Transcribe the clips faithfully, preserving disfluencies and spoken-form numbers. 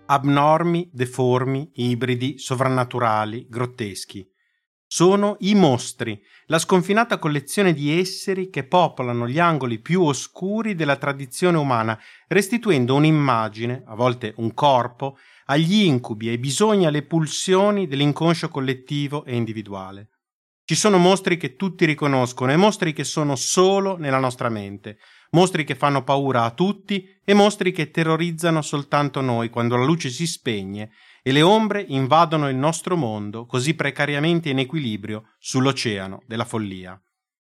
abnormi, deformi, ibridi, sovrannaturali, grotteschi. Sono i mostri, la sconfinata collezione di esseri che popolano gli angoli più oscuri della tradizione umana, restituendo un'immagine, a volte un corpo, agli incubi, ai bisogni, alle pulsioni dell'inconscio collettivo e individuale. Ci sono mostri che tutti riconoscono e mostri che sono solo nella nostra mente, mostri che fanno paura a tutti e mostri che terrorizzano soltanto noi quando la luce si spegne e le ombre invadono il nostro mondo così precariamente in equilibrio sull'oceano della follia.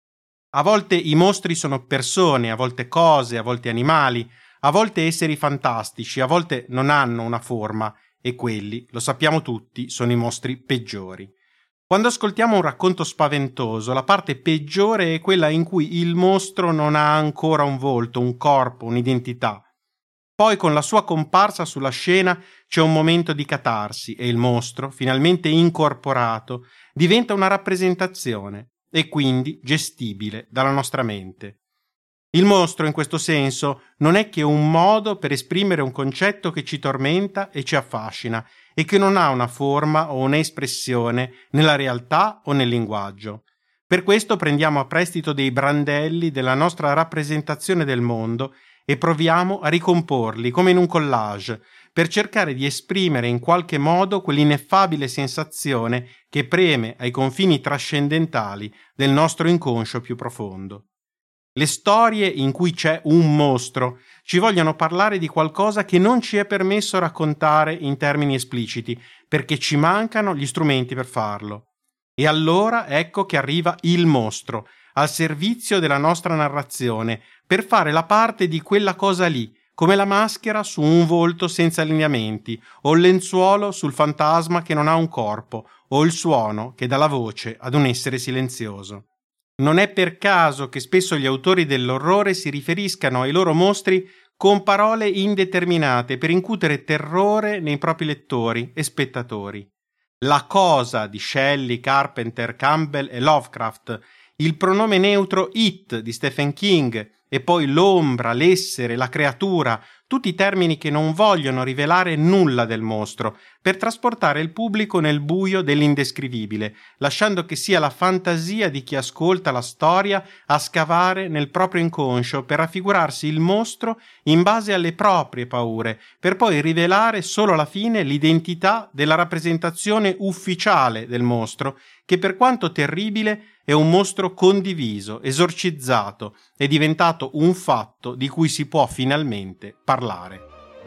A volte i mostri sono persone, a volte cose, a volte animali, a volte esseri fantastici, a volte non hanno una forma e quelli, lo sappiamo tutti, sono i mostri peggiori. Quando ascoltiamo un racconto spaventoso, la parte peggiore è quella in cui il mostro non ha ancora un volto, un corpo, un'identità. Poi con la sua comparsa sulla scena c'è un momento di catarsi e il mostro, finalmente incorporato, diventa una rappresentazione e quindi gestibile dalla nostra mente. Il mostro in questo senso non è che un modo per esprimere un concetto che ci tormenta e ci affascina e che non ha una forma o un'espressione nella realtà o nel linguaggio. Per questo prendiamo a prestito dei brandelli della nostra rappresentazione del mondo e proviamo a ricomporli come in un collage per cercare di esprimere in qualche modo quell'ineffabile sensazione che preme ai confini trascendentali del nostro inconscio più profondo. Le storie in cui c'è un mostro ci vogliono parlare di qualcosa che non ci è permesso raccontare in termini espliciti, perché ci mancano gli strumenti per farlo. E allora ecco che arriva il mostro, al servizio della nostra narrazione, per fare la parte di quella cosa lì, come la maschera su un volto senza lineamenti, o il lenzuolo sul fantasma che non ha un corpo, o il suono che dà la voce ad un essere silenzioso. Non è per caso che spesso gli autori dell'orrore si riferiscano ai loro mostri con parole indeterminate per incutere terrore nei propri lettori e spettatori. La cosa di Shelley, Carpenter, Campbell e Lovecraft, il pronome neutro it di Stephen King e poi l'ombra, l'essere, la creatura, tutti termini che non vogliono rivelare nulla del mostro, per trasportare il pubblico nel buio dell'indescrivibile, lasciando che sia la fantasia di chi ascolta la storia a scavare nel proprio inconscio per raffigurarsi il mostro in base alle proprie paure, per poi rivelare solo alla fine l'identità della rappresentazione ufficiale del mostro, che per quanto terribile è un mostro condiviso, esorcizzato, è diventato un fatto di cui si può finalmente parlare.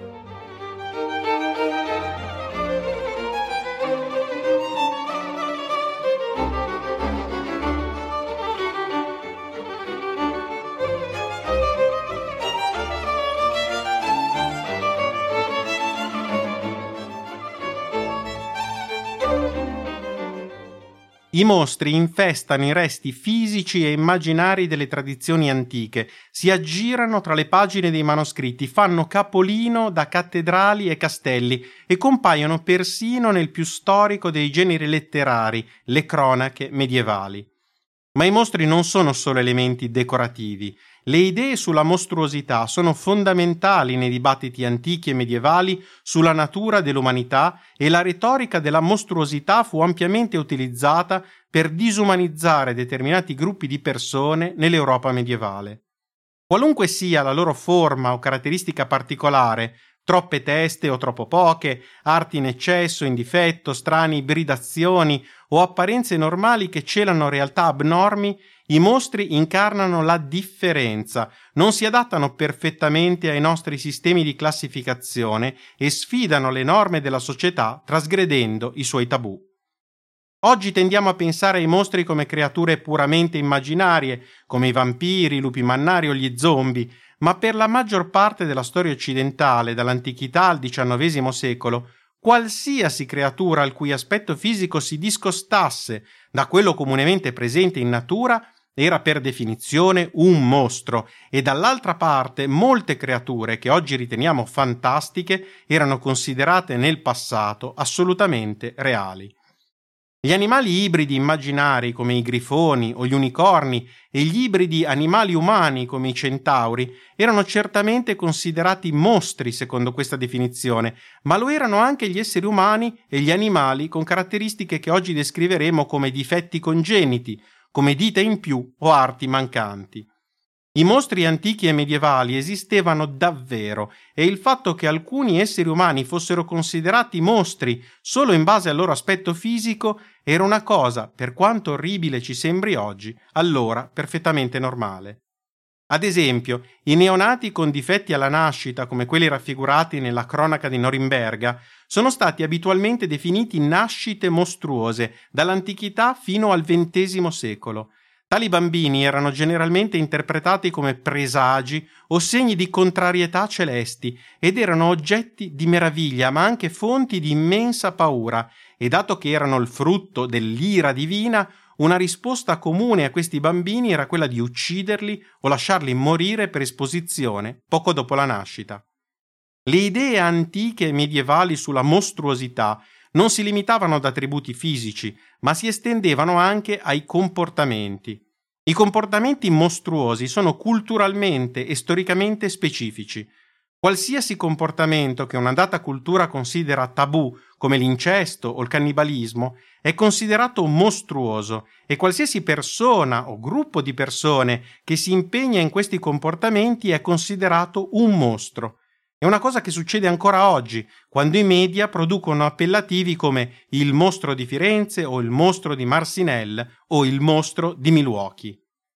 I mostri infestano i resti fisici e immaginari delle tradizioni antiche, si aggirano tra le pagine dei manoscritti, fanno capolino da cattedrali e castelli e compaiono persino nel più storico dei generi letterari, le cronache medievali. Ma i mostri non sono solo elementi decorativi. Le idee sulla mostruosità sono fondamentali nei dibattiti antichi e medievali sulla natura dell'umanità e la retorica della mostruosità fu ampiamente utilizzata per disumanizzare determinati gruppi di persone nell'Europa medievale. Qualunque sia la loro forma o caratteristica particolare, troppe teste o troppo poche, arti in eccesso, in difetto, strane ibridazioni o apparenze normali che celano realtà abnormi, i mostri incarnano la differenza, non si adattano perfettamente ai nostri sistemi di classificazione e sfidano le norme della società trasgredendo i suoi tabù. Oggi tendiamo a pensare ai mostri come creature puramente immaginarie, come i vampiri, i lupi mannari o gli zombie, ma per la maggior parte della storia occidentale, dall'antichità al diciannovesimo secolo, qualsiasi creatura il cui aspetto fisico si discostasse da quello comunemente presente in natura era per definizione un mostro, e dall'altra parte molte creature che oggi riteniamo fantastiche erano considerate nel passato assolutamente reali. Gli animali ibridi immaginari come i grifoni o gli unicorni e gli ibridi animali umani come i centauri erano certamente considerati mostri secondo questa definizione, ma lo erano anche gli esseri umani e gli animali con caratteristiche che oggi descriveremo come difetti congeniti, come dita in più o arti mancanti. I mostri antichi e medievali esistevano davvero e il fatto che alcuni esseri umani fossero considerati mostri solo in base al loro aspetto fisico era una cosa, per quanto orribile ci sembri oggi, allora perfettamente normale. Ad esempio, i neonati con difetti alla nascita, come quelli raffigurati nella cronaca di Norimberga, sono stati abitualmente definiti nascite mostruose dall'antichità fino al ventesimo secolo. Tali bambini erano generalmente interpretati come presagi o segni di contrarietà celesti ed erano oggetti di meraviglia ma anche fonti di immensa paura, e dato che erano il frutto dell'ira divina, una risposta comune a questi bambini era quella di ucciderli o lasciarli morire per esposizione poco dopo la nascita. Le idee antiche e medievali sulla mostruosità non si limitavano ad attributi fisici, ma si estendevano anche ai comportamenti. I comportamenti mostruosi sono culturalmente e storicamente specifici. Qualsiasi comportamento che una data cultura considera tabù, come l'incesto o il cannibalismo, è considerato mostruoso e qualsiasi persona o gruppo di persone che si impegna in questi comportamenti è considerato un mostro. È una cosa che succede ancora oggi, quando i media producono appellativi come il mostro di Firenze o il mostro di Marcinelle o il mostro di Milwaukee.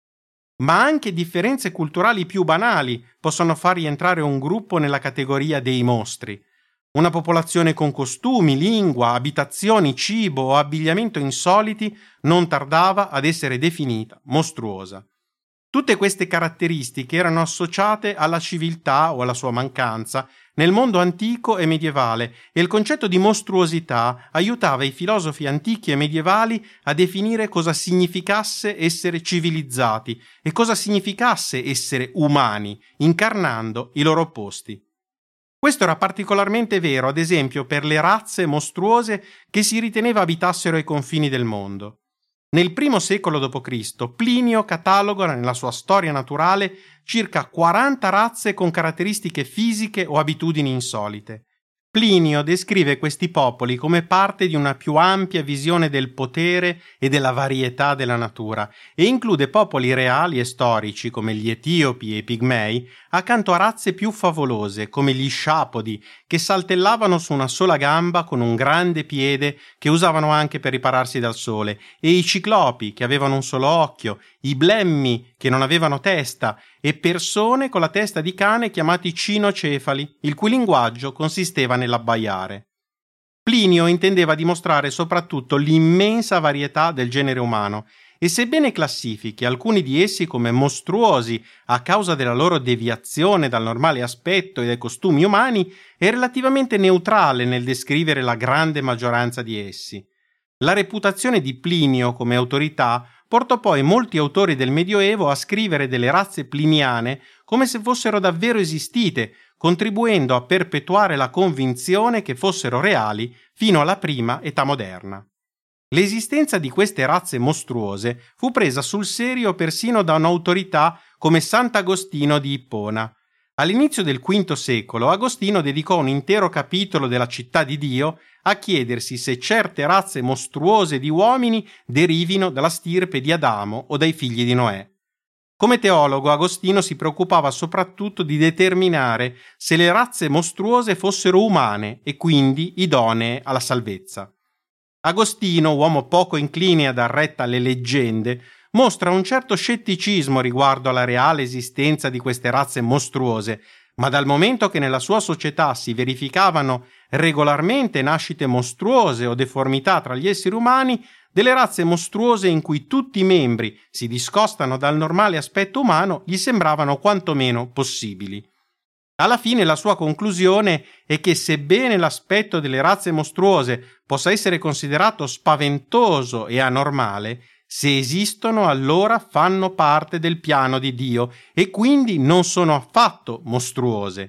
Ma anche differenze culturali più banali possono far rientrare un gruppo nella categoria dei mostri. Una popolazione con costumi, lingua, abitazioni, cibo o abbigliamento insoliti non tardava ad essere definita mostruosa. Tutte queste caratteristiche erano associate alla civiltà o alla sua mancanza nel mondo antico e medievale e il concetto di mostruosità aiutava i filosofi antichi e medievali a definire cosa significasse essere civilizzati e cosa significasse essere umani, incarnando i loro opposti. Questo era particolarmente vero, ad esempio, per le razze mostruose che si riteneva abitassero ai confini del mondo. Nel primo secolo dopo Cristo, Plinio cataloga nella sua storia naturale circa quaranta razze con caratteristiche fisiche o abitudini insolite. Plinio descrive questi popoli come parte di una più ampia visione del potere e della varietà della natura e include popoli reali e storici come gli Etiopi e i Pigmei accanto a razze più favolose come gli Sciapodi che saltellavano su una sola gamba con un grande piede che usavano anche per ripararsi dal sole e i Ciclopi che avevano un solo occhio, i Blemmi che non avevano testa e persone con la testa di cane chiamati cinocefali, il cui linguaggio consisteva nell'abbaiare. Plinio intendeva dimostrare soprattutto l'immensa varietà del genere umano e sebbene classifichi alcuni di essi come mostruosi a causa della loro deviazione dal normale aspetto e dai costumi umani, è relativamente neutrale nel descrivere la grande maggioranza di essi. La reputazione di Plinio come autorità portò poi molti autori del Medioevo a scrivere delle razze pliniane come se fossero davvero esistite, contribuendo a perpetuare la convinzione che fossero reali fino alla prima età moderna. L'esistenza di queste razze mostruose fu presa sul serio persino da un'autorità come Sant'Agostino di Ippona. All'inizio del quinto secolo Agostino dedicò un intero capitolo della Città di Dio a chiedersi se certe razze mostruose di uomini derivino dalla stirpe di Adamo o dai figli di Noè. Come teologo, Agostino si preoccupava soprattutto di determinare se le razze mostruose fossero umane e quindi idonee alla salvezza. Agostino, uomo poco incline a dar retta alle leggende, mostra un certo scetticismo riguardo alla reale esistenza di queste razze mostruose, ma dal momento che nella sua società si verificavano regolarmente nascite mostruose o deformità tra gli esseri umani, delle razze mostruose in cui tutti i membri si discostano dal normale aspetto umano gli sembravano quantomeno possibili. Alla fine la sua conclusione è che sebbene l'aspetto delle razze mostruose possa essere considerato spaventoso e anormale, se esistono allora fanno parte del piano di Dio e quindi non sono affatto mostruose.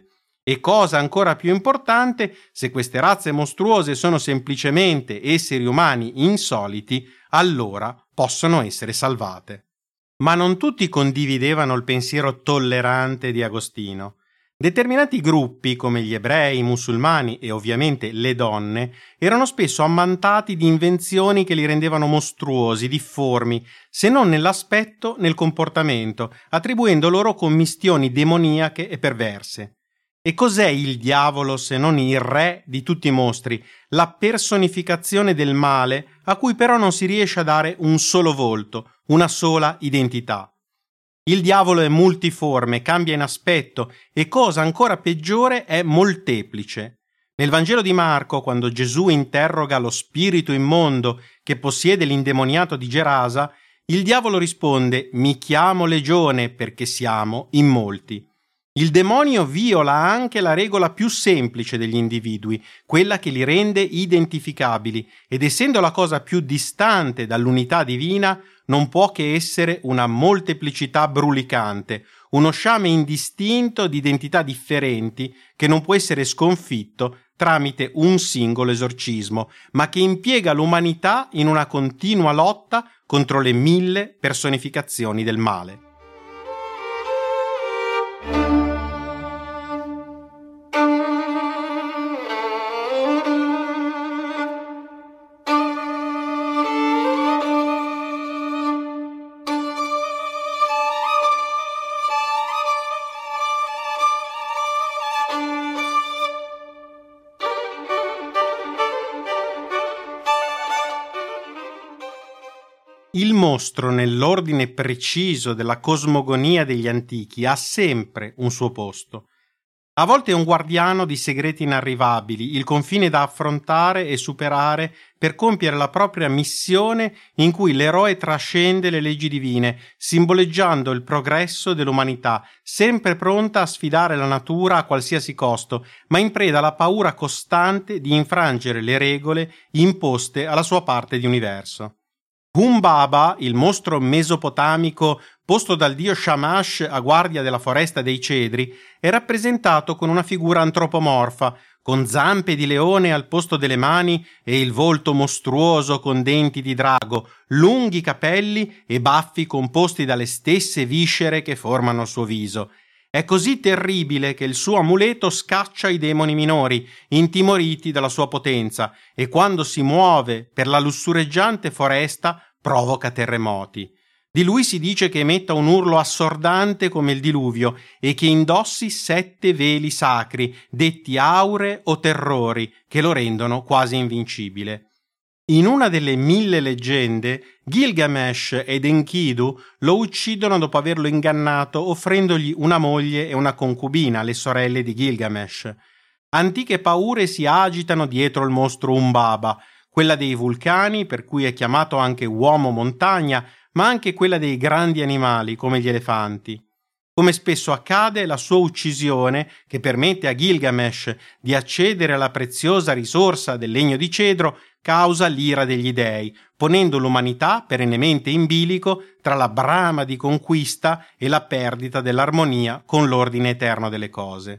E cosa ancora più importante, se queste razze mostruose sono semplicemente esseri umani insoliti, allora possono essere salvate. Ma non tutti condividevano il pensiero tollerante di Agostino. Determinati gruppi, come gli ebrei, i musulmani e ovviamente le donne, erano spesso ammantati di invenzioni che li rendevano mostruosi, difformi, se non nell'aspetto, nel comportamento, attribuendo loro commistioni demoniache e perverse. E cos'è il diavolo se non il re di tutti i mostri, la personificazione del male a cui però non si riesce a dare un solo volto, una sola identità? Il diavolo è multiforme, cambia in aspetto e, cosa ancora peggiore, è molteplice. Nel Vangelo di Marco, quando Gesù interroga lo spirito immondo che possiede l'indemoniato di Gerasa, il diavolo risponde: «Mi chiamo Legione perché siamo in molti». Il demonio viola anche la regola più semplice degli individui, quella che li rende identificabili, ed essendo la cosa più distante dall'unità divina, non può che essere una molteplicità brulicante, uno sciame indistinto di identità differenti che non può essere sconfitto tramite un singolo esorcismo, ma che impiega l'umanità in una continua lotta contro le mille personificazioni del male. Il mostro, nell'ordine preciso della cosmogonia degli antichi, ha sempre un suo posto. A volte è un guardiano di segreti inarrivabili, il confine da affrontare e superare per compiere la propria missione in cui l'eroe trascende le leggi divine, simboleggiando il progresso dell'umanità, sempre pronta a sfidare la natura a qualsiasi costo, ma in preda alla paura costante di infrangere le regole imposte alla sua parte di universo. Humbaba, il mostro mesopotamico posto dal dio Shamash a guardia della foresta dei cedri, è rappresentato con una figura antropomorfa, con zampe di leone al posto delle mani e il volto mostruoso con denti di drago, lunghi capelli e baffi composti dalle stesse viscere che formano il suo viso. È così terribile che il suo amuleto scaccia i demoni minori, intimoriti dalla sua potenza, e quando si muove per la lussureggiante foresta provoca terremoti. Di lui si dice che emetta un urlo assordante come il diluvio e che indossi sette veli sacri, detti aure o terrori, che lo rendono quasi invincibile. In una delle mille leggende, Gilgamesh ed Enkidu lo uccidono dopo averlo ingannato offrendogli una moglie e una concubina, le sorelle di Gilgamesh. Antiche paure si agitano dietro il mostro Humbaba, quella dei vulcani, per cui è chiamato anche uomo montagna, ma anche quella dei grandi animali, come gli elefanti. Come spesso accade, la sua uccisione, che permette a Gilgamesh di accedere alla preziosa risorsa del legno di cedro, causa l'ira degli dei, ponendo l'umanità perennemente in bilico tra la brama di conquista e la perdita dell'armonia con l'ordine eterno delle cose.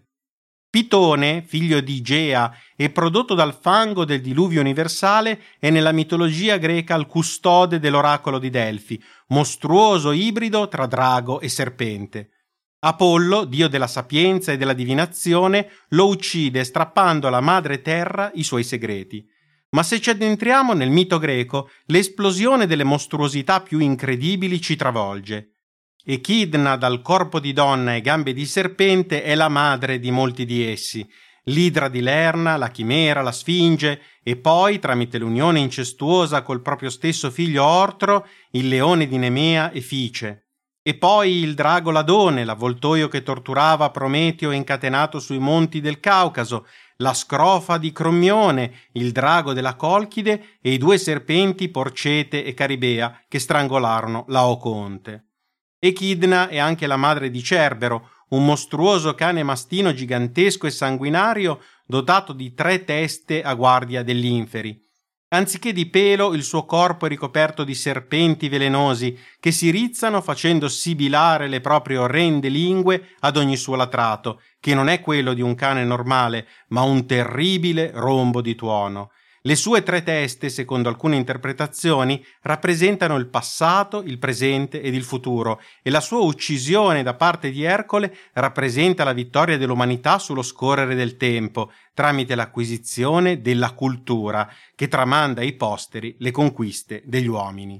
Pitone, figlio di Gea e prodotto dal fango del diluvio universale, è nella mitologia greca il custode dell'oracolo di Delfi, mostruoso ibrido tra drago e serpente. Apollo, dio della sapienza e della divinazione, lo uccide strappando alla madre terra i suoi segreti. Ma se ci addentriamo nel mito greco, l'esplosione delle mostruosità più incredibili ci travolge. Echidna, dal corpo di donna e gambe di serpente, è la madre di molti di essi, l'idra di Lerna, la chimera, la sfinge e poi, tramite l'unione incestuosa col proprio stesso figlio Ortro, il leone di Nemea e Fice. E poi il drago Ladone, l'avvoltoio che torturava Prometeo incatenato sui monti del Caucaso, la scrofa di Crommione, il drago della Colchide e i due serpenti Porcete e Caribea che strangolarono Laocoonte. Echidna è anche la madre di Cerbero, un mostruoso cane mastino gigantesco e sanguinario dotato di tre teste a guardia degli inferi. Anziché di pelo, il suo corpo è ricoperto di serpenti velenosi che si rizzano facendo sibilare le proprie orrende lingue ad ogni suo latrato, che non è quello di un cane normale, ma un terribile rombo di tuono. Le sue tre teste, secondo alcune interpretazioni, rappresentano il passato, il presente ed il futuro, e la sua uccisione da parte di Ercole rappresenta la vittoria dell'umanità sullo scorrere del tempo, tramite l'acquisizione della cultura, che tramanda ai posteri le conquiste degli uomini.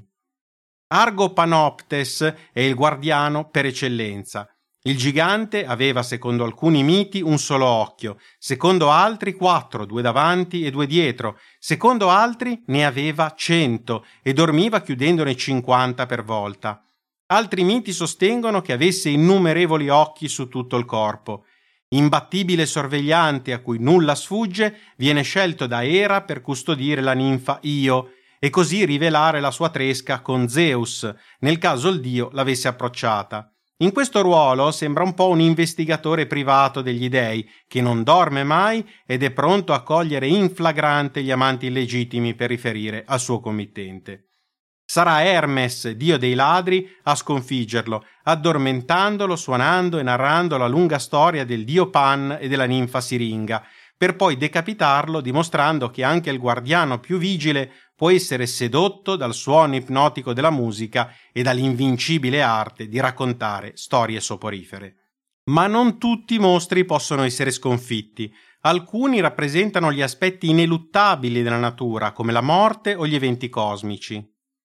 Argopanoptes è il guardiano per eccellenza. Il gigante aveva, secondo alcuni miti, un solo occhio, secondo altri quattro, due davanti e due dietro, secondo altri ne aveva cento e dormiva chiudendone cinquanta per volta. Altri miti sostengono che avesse innumerevoli occhi su tutto il corpo. Imbattibile sorvegliante a cui nulla sfugge, viene scelto da Era per custodire la ninfa Io e così rivelare la sua tresca con Zeus, nel caso il dio l'avesse approcciata. In questo ruolo sembra un po' un investigatore privato degli dei, che non dorme mai ed è pronto a cogliere in flagrante gli amanti illegittimi per riferire al suo committente. Sarà Hermes, dio dei ladri, a sconfiggerlo, addormentandolo, suonando e narrando la lunga storia del dio Pan e della ninfa Siringa, per poi decapitarlo dimostrando che anche il guardiano più vigile può essere sedotto dal suono ipnotico della musica e dall'invincibile arte di raccontare storie soporifere. Ma non tutti i mostri possono essere sconfitti. Alcuni rappresentano gli aspetti ineluttabili della natura, come la morte o gli eventi cosmici.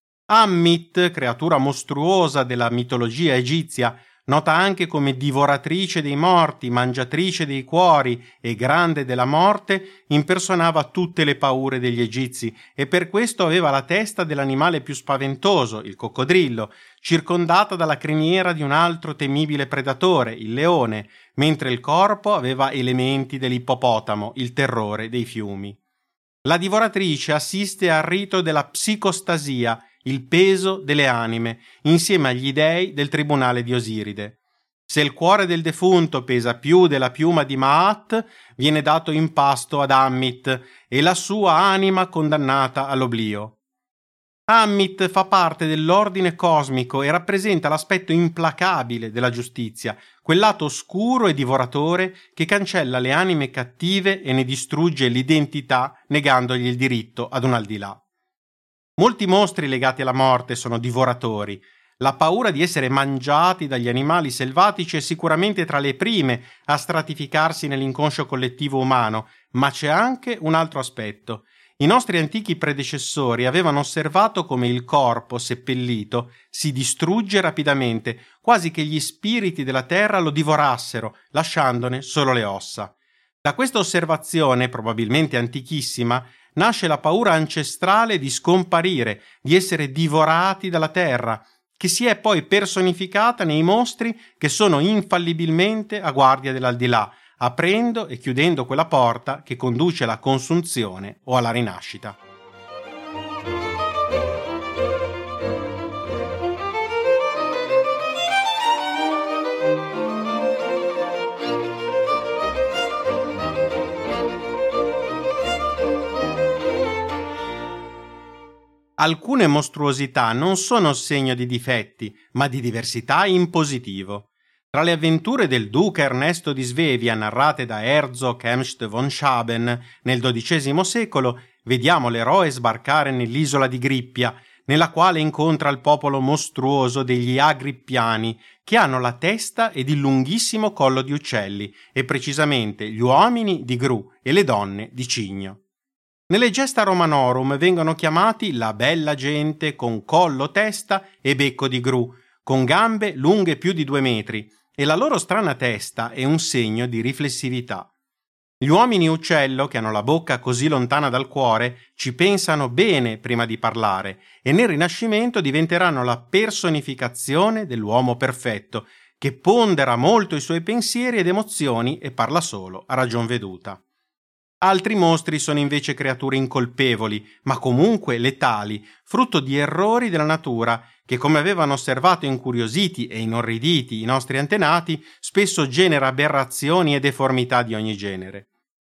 Ammit, creatura mostruosa della mitologia egizia, nota anche come divoratrice dei morti, mangiatrice dei cuori e grande della morte, impersonava tutte le paure degli egizi e per questo aveva la testa dell'animale più spaventoso, il coccodrillo, circondata dalla criniera di un altro temibile predatore, il leone, mentre il corpo aveva elementi dell'ippopotamo, il terrore dei fiumi. La divoratrice assiste al rito della psicostasia, il peso delle anime, insieme agli dei del tribunale di Osiride. Se il cuore del defunto pesa più della piuma di Maat, viene dato in pasto ad Ammit e la sua anima condannata all'oblio. Ammit fa parte dell'ordine cosmico e rappresenta l'aspetto implacabile della giustizia, quel lato oscuro e divoratore che cancella le anime cattive e ne distrugge l'identità negandogli il diritto ad un aldilà. Molti mostri legati alla morte sono divoratori. La paura di essere mangiati dagli animali selvatici è sicuramente tra le prime a stratificarsi nell'inconscio collettivo umano, ma c'è anche un altro aspetto. I nostri antichi predecessori avevano osservato come il corpo seppellito si distrugge rapidamente, quasi che gli spiriti della terra lo divorassero, lasciandone solo le ossa. Da questa osservazione, probabilmente antichissima, nasce la paura ancestrale di scomparire, di essere divorati dalla terra, che si è poi personificata nei mostri che sono infallibilmente a guardia dell'aldilà, aprendo e chiudendo quella porta che conduce alla consunzione o alla rinascita. Alcune mostruosità non sono segno di difetti, ma di diversità in positivo. Tra le avventure del duca Ernesto di Svevia narrate da Herzog Hemst von Schaben nel dodicesimo secolo, vediamo l'eroe sbarcare nell'isola di Grippia, nella quale incontra il popolo mostruoso degli Agrippiani, che hanno la testa ed il lunghissimo collo di uccelli, e precisamente gli uomini di Gru e le donne di Cigno. Nelle Gesta Romanorum vengono chiamati la bella gente con collo, testa e becco di Gru, con gambe lunghe più di due metri, e la loro strana testa è un segno di riflessività. Gli uomini uccello, che hanno la bocca così lontana dal cuore, ci pensano bene prima di parlare e nel Rinascimento diventeranno la personificazione dell'uomo perfetto, che pondera molto i suoi pensieri ed emozioni e parla solo a ragion veduta. Altri mostri sono invece creature incolpevoli, ma comunque letali, frutto di errori della natura, che come avevano osservato incuriositi e inorriditi i nostri antenati, spesso genera aberrazioni e deformità di ogni genere.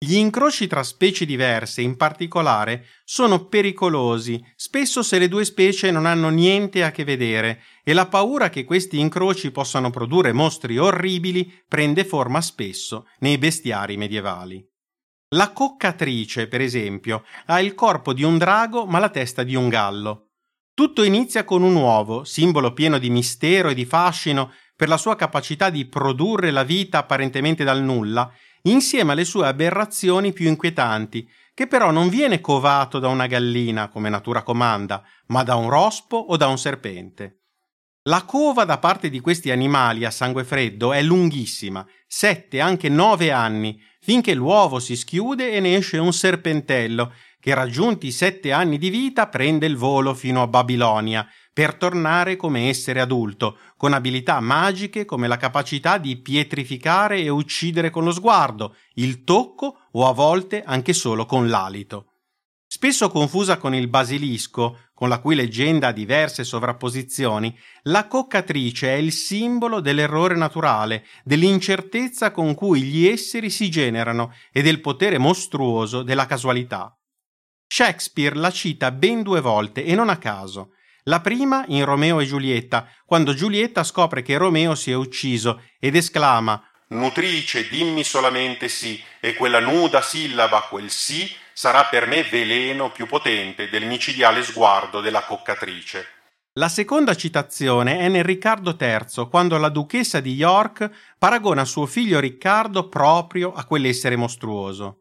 Gli incroci tra specie diverse, in particolare, sono pericolosi, spesso se le due specie non hanno niente a che vedere, e la paura che questi incroci possano produrre mostri orribili prende forma spesso nei bestiari medievali. La coccatrice, per esempio, ha il corpo di un drago ma la testa di un gallo. Tutto inizia con un uovo, simbolo pieno di mistero e di fascino per la sua capacità di produrre la vita apparentemente dal nulla, insieme alle sue aberrazioni più inquietanti, che però non viene covato da una gallina, come natura comanda, ma da un rospo o da un serpente. La cova da parte di questi animali a sangue freddo è lunghissima, sette, anche nove anni, finché l'uovo si schiude e ne esce un serpentello, che raggiunti i sette anni di vita prende il volo fino a Babilonia, per tornare come essere adulto, con abilità magiche come la capacità di pietrificare e uccidere con lo sguardo, il tocco o a volte anche solo con l'alito. Spesso confusa con il basilisco, con la cui leggenda ha diverse sovrapposizioni, la coccatrice è il simbolo dell'errore naturale, dell'incertezza con cui gli esseri si generano e del potere mostruoso della casualità. Shakespeare la cita ben due volte e non a caso. La prima in Romeo e Giulietta, quando Giulietta scopre che Romeo si è ucciso ed esclama «Nutrice, dimmi solamente sì, e quella nuda sillaba, quel sì, sarà per me veleno più potente del micidiale sguardo della coccatrice». La seconda citazione è nel Riccardo terzo, quando la duchessa di York paragona suo figlio Riccardo proprio a quell'essere mostruoso.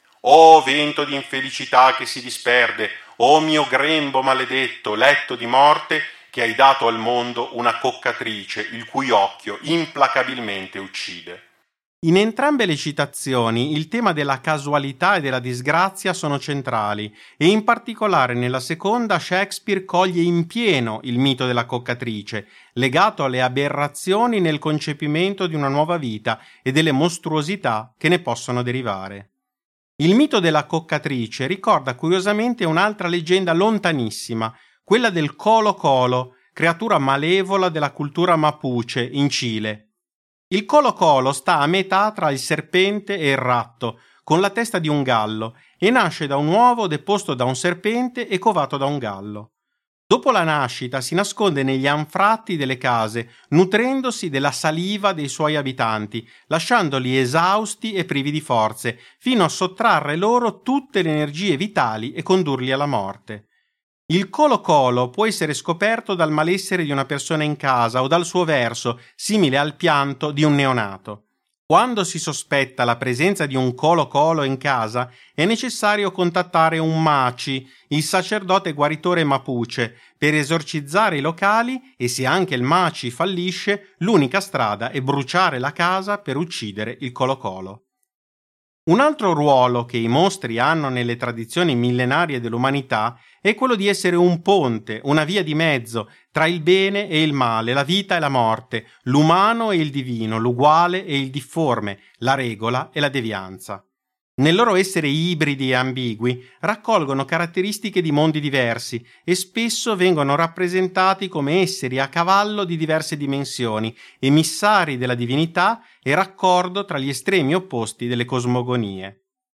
«O vento di infelicità che si disperde, o mio grembo maledetto, letto di morte, che hai dato al mondo una coccatrice, il cui occhio implacabilmente uccide». In entrambe le citazioni il tema della casualità e della disgrazia sono centrali e in particolare nella seconda Shakespeare coglie in pieno il mito della coccatrice, legato alle aberrazioni nel concepimento di una nuova vita e delle mostruosità che ne possono derivare. Il mito della coccatrice ricorda curiosamente un'altra leggenda lontanissima, quella del Colo Colo, creatura malevola della cultura Mapuche in Cile. Il Colo Colo sta a metà tra il serpente e il ratto, con la testa di un gallo, e nasce da un uovo deposto da un serpente e covato da un gallo. Dopo la nascita si nasconde negli anfratti delle case, nutrendosi della saliva dei suoi abitanti, lasciandoli esausti e privi di forze, fino a sottrarre loro tutte le energie vitali e condurli alla morte. Il Colo Colo può essere scoperto dal malessere di una persona in casa o dal suo verso, simile al pianto di un neonato. Quando si sospetta la presenza di un Colo Colo in casa, è necessario contattare un Maci, il sacerdote guaritore Mapuche, per esorcizzare i locali e se anche il Maci fallisce, l'unica strada è bruciare la casa per uccidere il Colo Colo. Un altro ruolo che i mostri hanno nelle tradizioni millenarie dell'umanità è quello di essere un ponte, una via di mezzo tra il bene e il male, la vita e la morte, l'umano e il divino, l'uguale e il difforme, la regola e la devianza. Nel loro essere ibridi e ambigui, raccolgono caratteristiche di mondi diversi e spesso vengono rappresentati come esseri a cavallo di diverse dimensioni, emissari della divinità e raccordo tra gli estremi opposti delle cosmogonie.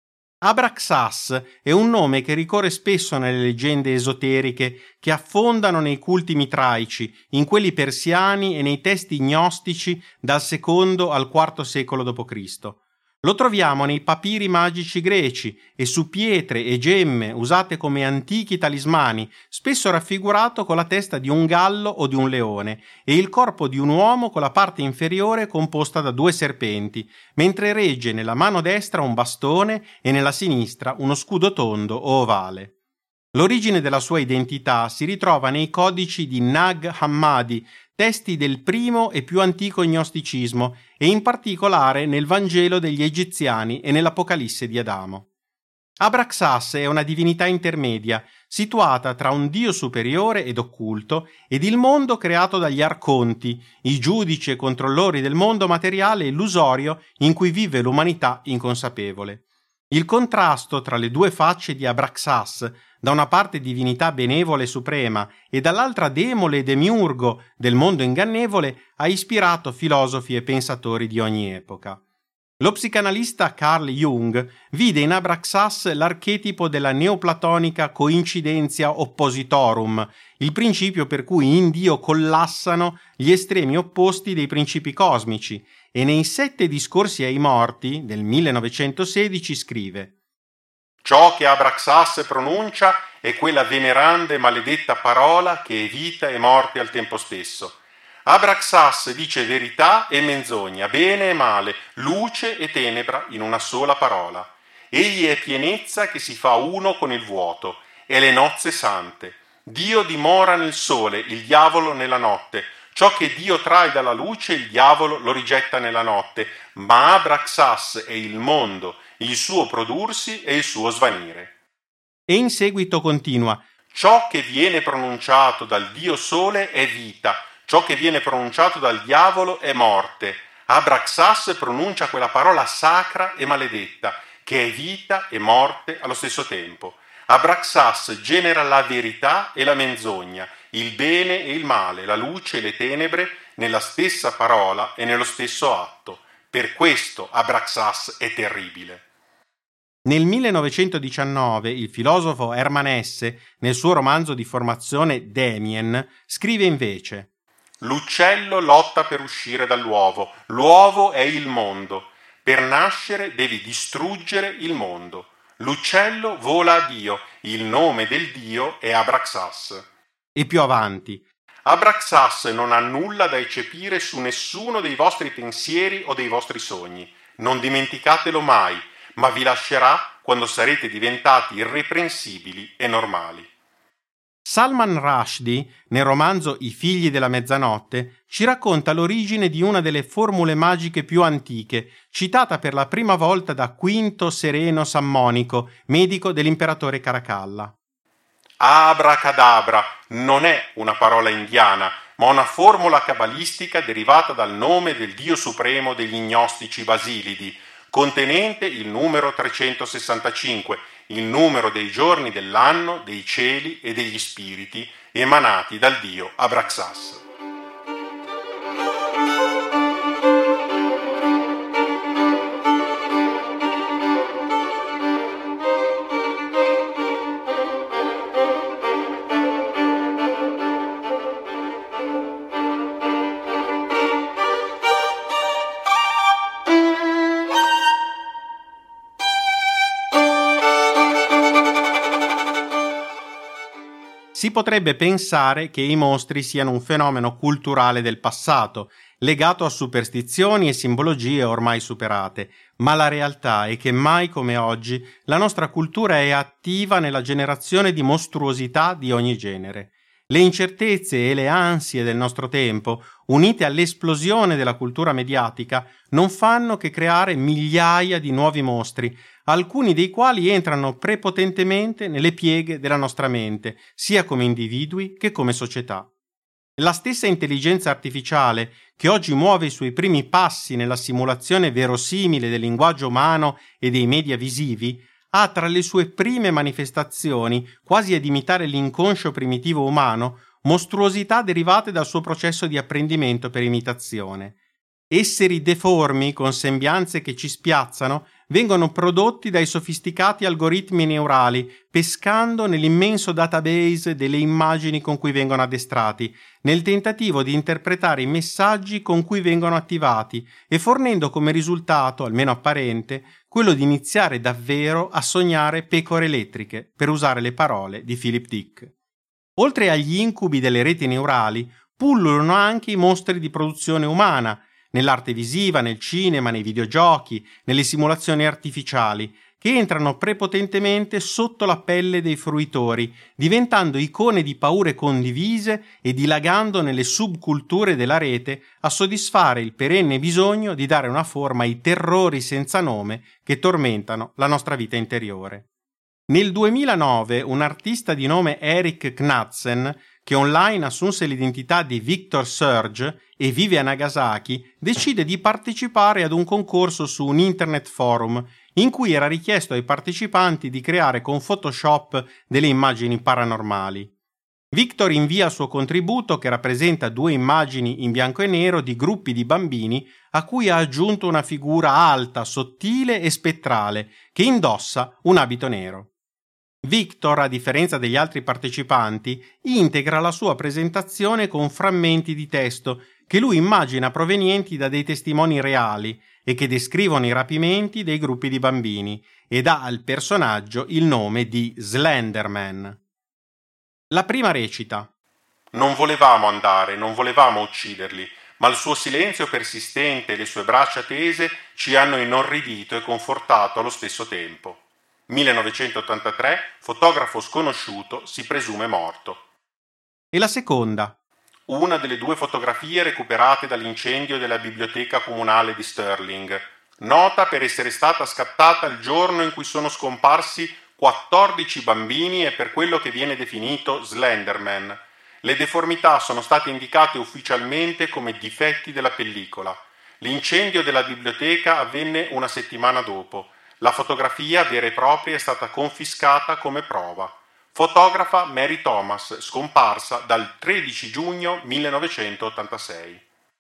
Abraxas è un nome che ricorre spesso nelle leggende esoteriche che affondano nei culti mitraici, in quelli persiani e nei testi gnostici dal secondo al quarto secolo dopo Cristo. Lo troviamo nei papiri magici greci e su pietre e gemme usate come antichi talismani, spesso raffigurato con la testa di un gallo o di un leone e il corpo di un uomo con la parte inferiore composta da due serpenti, mentre regge nella mano destra un bastone e nella sinistra uno scudo tondo o ovale. L'origine della sua identità si ritrova nei codici di Nag Hammadi, testi del primo e più antico gnosticismo e in particolare nel Vangelo degli Egiziani e nell'Apocalisse di Adamo. Abraxas è una divinità intermedia, situata tra un dio superiore ed occulto ed il mondo creato dagli arconti, i giudici e controllori del mondo materiale illusorio in cui vive l'umanità inconsapevole. Il contrasto tra le due facce di Abraxas, da una parte divinità benevola e suprema e dall'altra demole e demiurgo del mondo ingannevole, ha ispirato filosofi e pensatori di ogni epoca. Lo psicanalista Carl Jung vide in Abraxas l'archetipo della neoplatonica coincidentia oppositorum, il principio per cui in Dio collassano gli estremi opposti dei principi cosmici, e nei Sette discorsi ai morti del millenovecentosedici scrive: «Ciò che Abraxas pronuncia è quella veneranda e maledetta parola che è vita e morte al tempo stesso. Abraxas dice verità e menzogna, bene e male, luce e tenebra in una sola parola. Egli è pienezza che si fa uno con il vuoto, è le nozze sante. Dio dimora nel sole, il diavolo nella notte. Ciò che Dio trae dalla luce, il diavolo lo rigetta nella notte, ma Abraxas è il mondo, il suo prodursi e il suo svanire». E in seguito continua: «Ciò che viene pronunciato dal Dio sole è vita, ciò che viene pronunciato dal diavolo è morte. Abraxas pronuncia quella parola sacra e maledetta, che è vita e morte allo stesso tempo. Abraxas genera la verità e la menzogna, il bene e il male, la luce e le tenebre, nella stessa parola e nello stesso atto. Per questo Abraxas è terribile». Nel millenovecentodiciannove il filosofo Hermann Hesse, nel suo romanzo di formazione Damien, scrive invece: «L'uccello lotta per uscire dall'uovo, l'uovo è il mondo. Per nascere devi distruggere il mondo. L'uccello vola a Dio, il nome del Dio è Abraxas». E più avanti: «Abraxas non ha nulla da eccepire su nessuno dei vostri pensieri o dei vostri sogni. Non dimenticatelo mai, ma vi lascerà quando sarete diventati irreprensibili e normali». Salman Rushdie, nel romanzo I figli della mezzanotte, ci racconta l'origine di una delle formule magiche più antiche, citata per la prima volta da Quinto Sereno Sammonico, medico dell'imperatore Caracalla. Abracadabra non è una parola indiana, ma una formula cabalistica derivata dal nome del dio supremo degli gnostici basilidi, contenente il numero trecentosessantacinque, il numero dei giorni dell'anno, dei cieli e degli spiriti emanati dal dio Abraxas. Si potrebbe pensare che i mostri siano un fenomeno culturale del passato, legato a superstizioni e simbologie ormai superate, ma la realtà è che mai come oggi la nostra cultura è attiva nella generazione di mostruosità di ogni genere. Le incertezze e le ansie del nostro tempo, unite all'esplosione della cultura mediatica, non fanno che creare migliaia di nuovi mostri, alcuni dei quali entrano prepotentemente nelle pieghe della nostra mente, sia come individui che come società. La stessa intelligenza artificiale, che oggi muove i suoi primi passi nella simulazione verosimile del linguaggio umano e dei media visivi, ha tra le sue prime manifestazioni, quasi ad imitare l'inconscio primitivo umano, mostruosità derivate dal suo processo di apprendimento per imitazione. Esseri deformi con sembianze che ci spiazzano vengono prodotti dai sofisticati algoritmi neurali, pescando nell'immenso database delle immagini con cui vengono addestrati, nel tentativo di interpretare i messaggi con cui vengono attivati e fornendo come risultato, almeno apparente, quello di iniziare davvero a sognare pecore elettriche, per usare le parole di Philip Dick. Oltre agli incubi delle reti neurali, pullulano anche i mostri di produzione umana, nell'arte visiva, nel cinema, nei videogiochi, nelle simulazioni artificiali, che entrano prepotentemente sotto la pelle dei fruitori, diventando icone di paure condivise e dilagando nelle subculture della rete a soddisfare il perenne bisogno di dare una forma ai terrori senza nome che tormentano la nostra vita interiore. Nel duemilanove un artista di nome Eric Knudsen, che online assunse l'identità di Victor Surge e vive a Nagasaki, decide di partecipare ad un concorso su un internet forum in cui era richiesto ai partecipanti di creare con Photoshop delle immagini paranormali. Victor invia il suo contributo, che rappresenta due immagini in bianco e nero di gruppi di bambini a cui ha aggiunto una figura alta, sottile e spettrale che indossa un abito nero. Victor, a differenza degli altri partecipanti, integra la sua presentazione con frammenti di testo che lui immagina provenienti da dei testimoni reali e che descrivono i rapimenti dei gruppi di bambini, e dà al personaggio il nome di Slenderman. La prima recita: Non volevamo andare, non volevamo ucciderli, ma il suo silenzio persistente e le sue braccia tese ci hanno inorridito e confortato allo stesso tempo. millenovecentottantatré, fotografo sconosciuto, si presume morto. E la seconda: Una delle due fotografie recuperate dall'incendio della biblioteca comunale di Stirling, nota per essere stata scattata il giorno in cui sono scomparsi quattordici bambini e per quello che viene definito Slenderman. Le deformità sono state indicate ufficialmente come difetti della pellicola. L'incendio della biblioteca avvenne una settimana dopo. La fotografia vera e propria è stata confiscata come prova. Fotografa Mary Thomas, scomparsa dal tredici giugno millenovecentottantasei.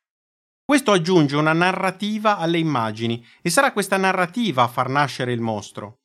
Questo aggiunge una narrativa alle immagini, e sarà questa narrativa a far nascere il mostro.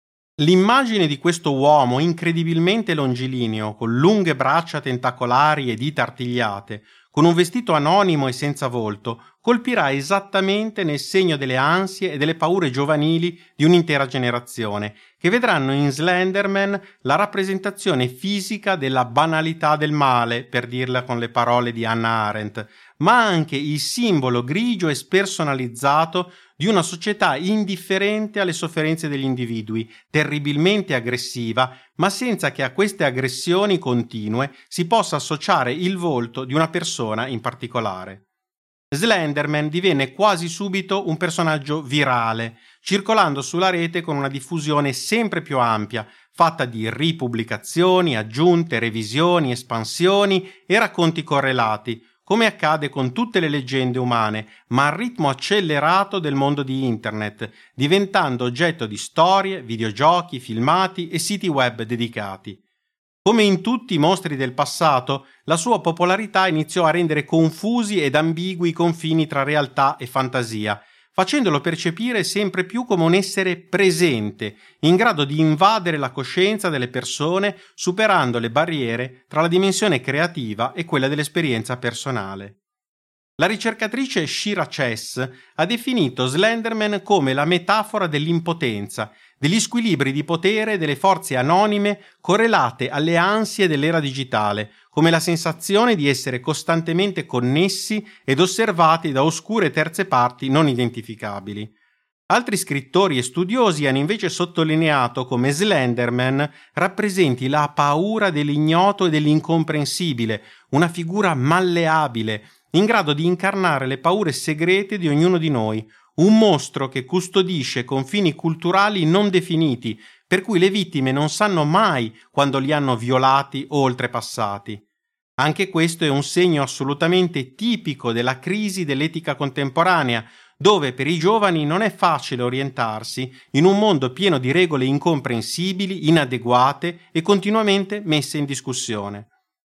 L'immagine di questo uomo incredibilmente longilineo, con lunghe braccia tentacolari e dita artigliate, con un vestito anonimo e senza volto, colpirà esattamente nel segno delle ansie e delle paure giovanili di un'intera generazione, che vedranno in Slenderman la rappresentazione fisica della banalità del male, per dirla con le parole di Hannah Arendt, ma anche il simbolo grigio e spersonalizzato di una società indifferente alle sofferenze degli individui, terribilmente aggressiva, ma senza che a queste aggressioni continue si possa associare il volto di una persona in particolare. Slenderman divenne quasi subito un personaggio virale, circolando sulla rete con una diffusione sempre più ampia, fatta di ripubblicazioni, aggiunte, revisioni, espansioni e racconti correlati, come accade con tutte le leggende umane, ma al ritmo accelerato del mondo di Internet, diventando oggetto di storie, videogiochi, filmati e siti web dedicati. Come in tutti i mostri del passato, la sua popolarità iniziò a rendere confusi ed ambigui i confini tra realtà e fantasia, facendolo percepire sempre più come un essere presente, in grado di invadere la coscienza delle persone, superando le barriere tra la dimensione creativa e quella dell'esperienza personale. La ricercatrice Shira Chess ha definito Slenderman come la metafora dell'impotenza, degli squilibri di potere e delle forze anonime correlate alle ansie dell'era digitale, come la sensazione di essere costantemente connessi ed osservati da oscure terze parti non identificabili. Altri scrittori e studiosi hanno invece sottolineato come Slenderman rappresenti la paura dell'ignoto e dell'incomprensibile, una figura malleabile, in grado di incarnare le paure segrete di ognuno di noi, un mostro che custodisce confini culturali non definiti, per cui le vittime non sanno mai quando li hanno violati o oltrepassati. Anche questo è un segno assolutamente tipico della crisi dell'etica contemporanea, dove per i giovani non è facile orientarsi in un mondo pieno di regole incomprensibili, inadeguate e continuamente messe in discussione.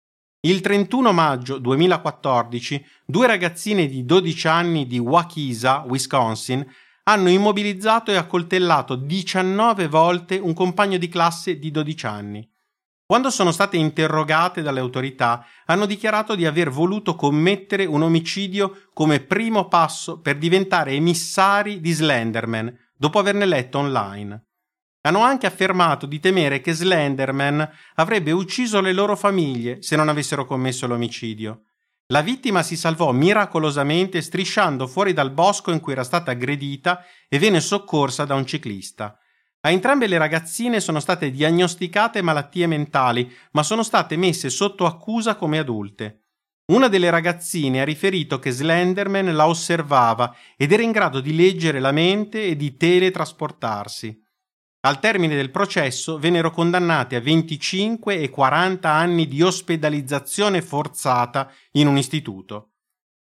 Il trentuno maggio duemilaquattordici, due ragazzine di dodici anni di Waukesha, Wisconsin, hanno immobilizzato e accoltellato diciannove volte un compagno di classe di dodici anni. Quando sono state interrogate dalle autorità, hanno dichiarato di aver voluto commettere un omicidio come primo passo per diventare emissari di Slenderman, dopo averne letto online. Hanno anche affermato di temere che Slenderman avrebbe ucciso le loro famiglie se non avessero commesso l'omicidio. La vittima si salvò miracolosamente strisciando fuori dal bosco in cui era stata aggredita e venne soccorsa da un ciclista. A entrambe le ragazzine sono state diagnosticate malattie mentali, ma sono state messe sotto accusa come adulte. Una delle ragazzine ha riferito che Slenderman la osservava ed era in grado di leggere la mente e di teletrasportarsi. Al termine del processo vennero condannate a venticinque e quaranta anni di ospedalizzazione forzata in un istituto.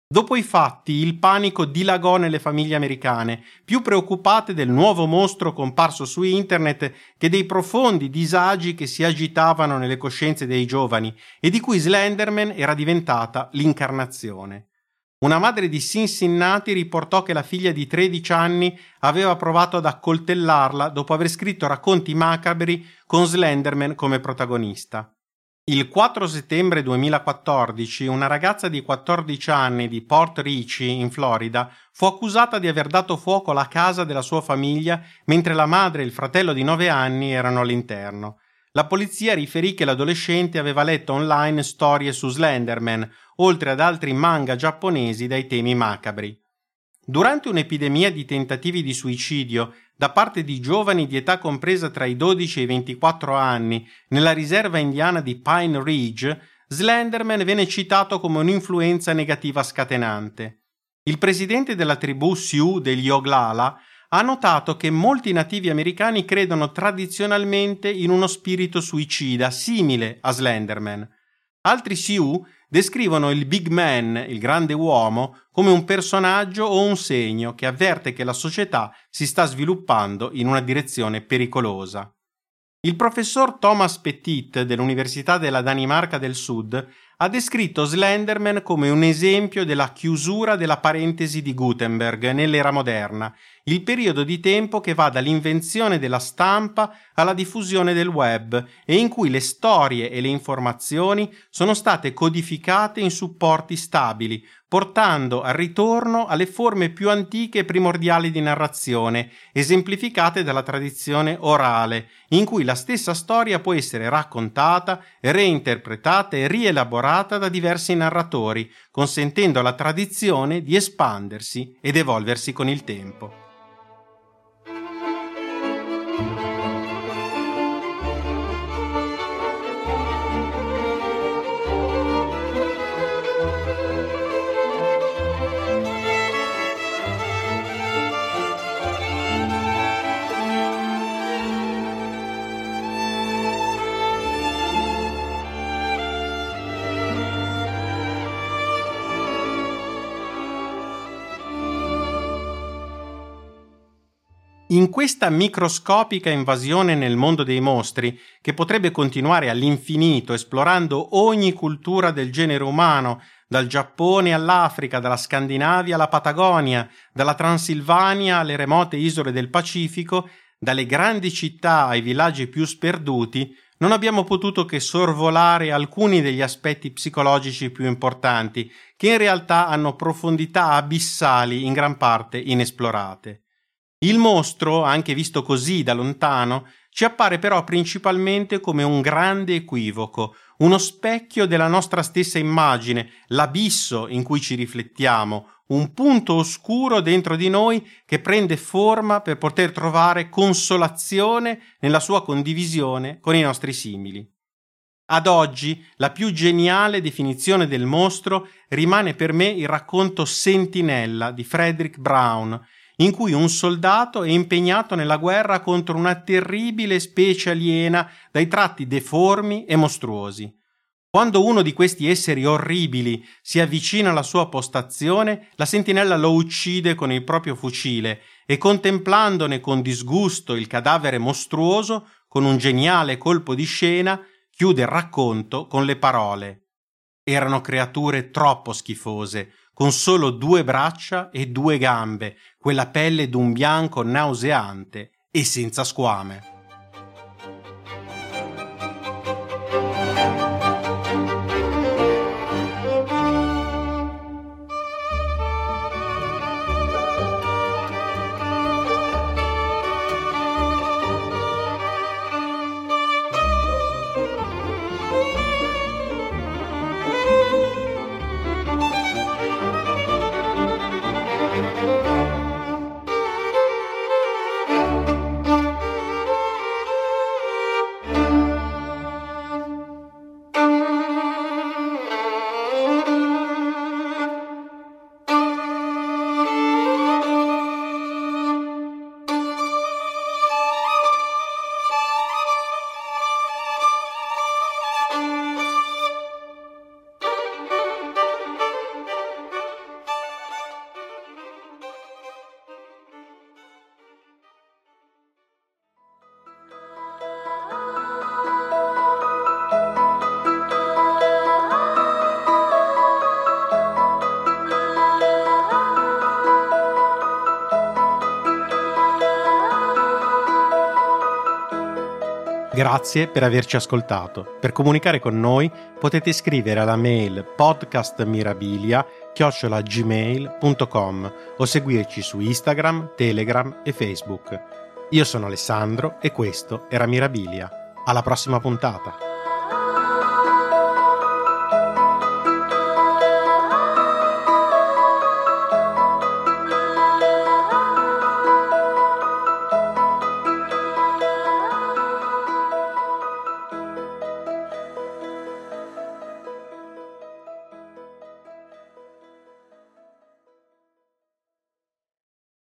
Dopo i fatti, il panico dilagò nelle famiglie americane, più preoccupate del nuovo mostro comparso su internet che dei profondi disagi che si agitavano nelle coscienze dei giovani e di cui Slenderman era diventata l'incarnazione. Una madre di Cincinnati riportò che la figlia di tredici anni aveva provato ad accoltellarla dopo aver scritto racconti macabri con Slenderman come protagonista. Il quattro settembre duemilaquattordici una ragazza di quattordici anni di Port Richey, in Florida, fu accusata di aver dato fuoco alla casa della sua famiglia mentre la madre e il fratello di nove anni erano all'interno. La polizia riferì che l'adolescente aveva letto online storie su Slenderman, oltre ad altri manga giapponesi dai temi macabri. Durante un'epidemia di tentativi di suicidio da parte di giovani di età compresa tra i dodici e i ventiquattro anni nella riserva indiana di Pine Ridge, Slenderman venne citato come un'influenza negativa scatenante. Il presidente della tribù Sioux degli Oglala ha notato che molti nativi americani credono tradizionalmente in uno spirito suicida simile a Slenderman. Altri Sioux descrivono il Big Man, il grande uomo, come un personaggio o un segno che avverte che la società si sta sviluppando in una direzione pericolosa. Il professor Thomas Petit dell'Università della Danimarca del Sud ha descritto Slenderman come un esempio della chiusura della parentesi di Gutenberg nell'era moderna, il periodo di tempo che va dall'invenzione della stampa alla diffusione del web e in cui le storie e le informazioni sono state codificate in supporti stabili, portando al ritorno alle forme più antiche e primordiali di narrazione, esemplificate dalla tradizione orale, in cui la stessa storia può essere raccontata, reinterpretata e rielaborata da diversi narratori, consentendo alla tradizione di espandersi ed evolversi con il tempo. In questa microscopica invasione nel mondo dei mostri, che potrebbe continuare all'infinito esplorando ogni cultura del genere umano, dal Giappone all'Africa, dalla Scandinavia alla Patagonia, dalla Transilvania alle remote isole del Pacifico, dalle grandi città ai villaggi più sperduti, non abbiamo potuto che sorvolare alcuni degli aspetti psicologici più importanti, che in realtà hanno profondità abissali in gran parte inesplorate. Il mostro, anche visto così da lontano, ci appare però principalmente come un grande equivoco, uno specchio della nostra stessa immagine, l'abisso in cui ci riflettiamo, un punto oscuro dentro di noi che prende forma per poter trovare consolazione nella sua condivisione con i nostri simili. Ad oggi, la più geniale definizione del mostro rimane per me il racconto Sentinella di Frederick Brown, in cui un soldato è impegnato nella guerra contro una terribile specie aliena dai tratti deformi e mostruosi. Quando uno di questi esseri orribili si avvicina alla sua postazione, la sentinella lo uccide con il proprio fucile e, contemplandone con disgusto il cadavere mostruoso, con un geniale colpo di scena, chiude il racconto con le parole: «Erano creature troppo schifose, con solo due braccia e due gambe, quella pelle d'un bianco nauseante e senza squame». Grazie per averci ascoltato. Per comunicare con noi potete scrivere alla mail podcastmirabilia chiocciola gmail punto com o seguirci su Instagram, Telegram e Facebook. Io sono Alessandro e questo era Mirabilia. Alla prossima puntata.